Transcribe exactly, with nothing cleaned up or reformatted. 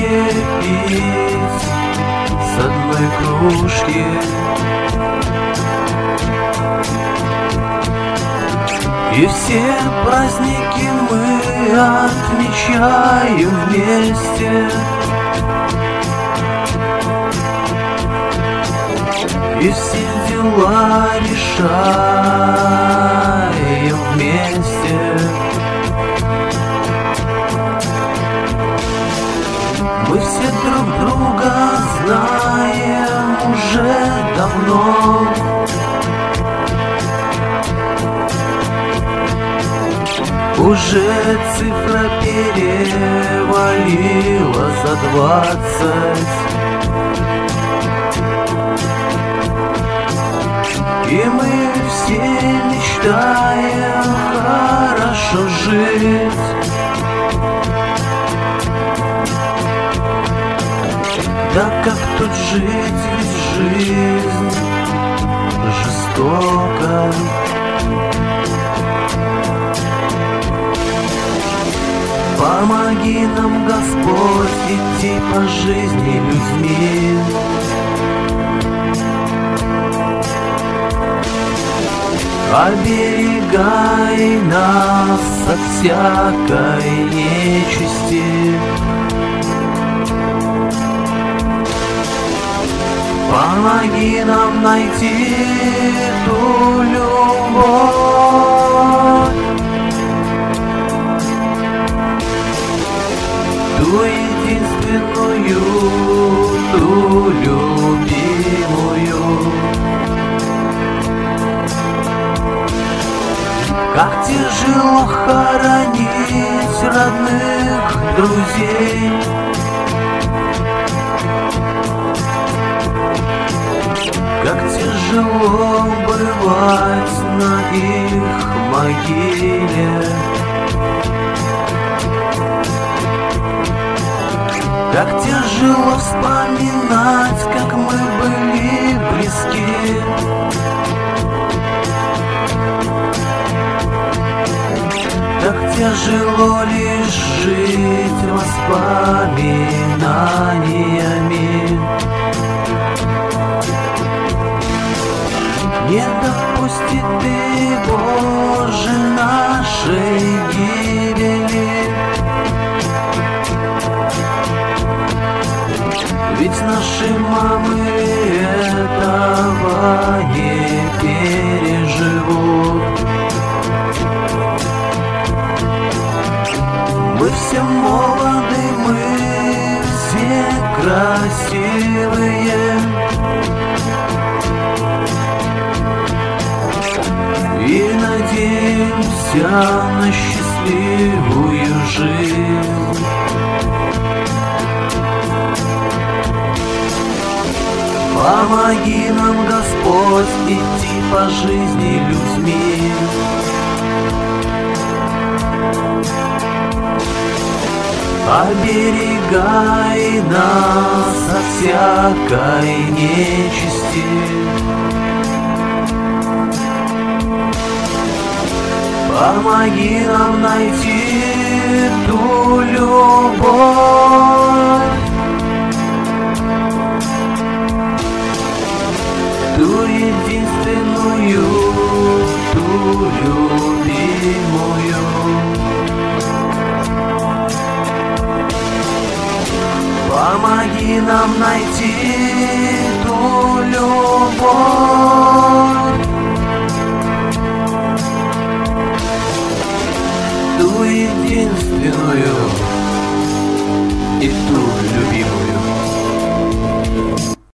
вместе пить с одной кружки. И все праздники мы отмечаем вместе. И все дела решаем вместе. Мы все друг друга знаем уже давно. Уже цифра перевалила за двадцать. И мы все мечтаем хорошо жить. Да как тут жить, ведь жизнь жестока. Помоги нам, Господь, идти по жизни людьми. Оберегай нас от всякой нечисти. Помоги нам найти ту любовь, ту единственную, ту любимую. Как тяжело хоронить родных друзей. Как тяжело бывать на их могиле. Как тяжело вспоминать, как мы были близки. Так тяжело лишь жить воспоминаниями. Не допусти ты, Боже, нашей гибели. Ведь наши мамы этого не переживут. Мы все молоды, мы все красивые. И надеемся на счастливую жизнь. Помоги нам, Господь, идти по жизни людьми. Оберегай нас от всякой нечисти. Помоги нам найти ту любовь, ту единственную, ту любимую. Помоги нам найти ту любовь, ту единственную и ту любимую.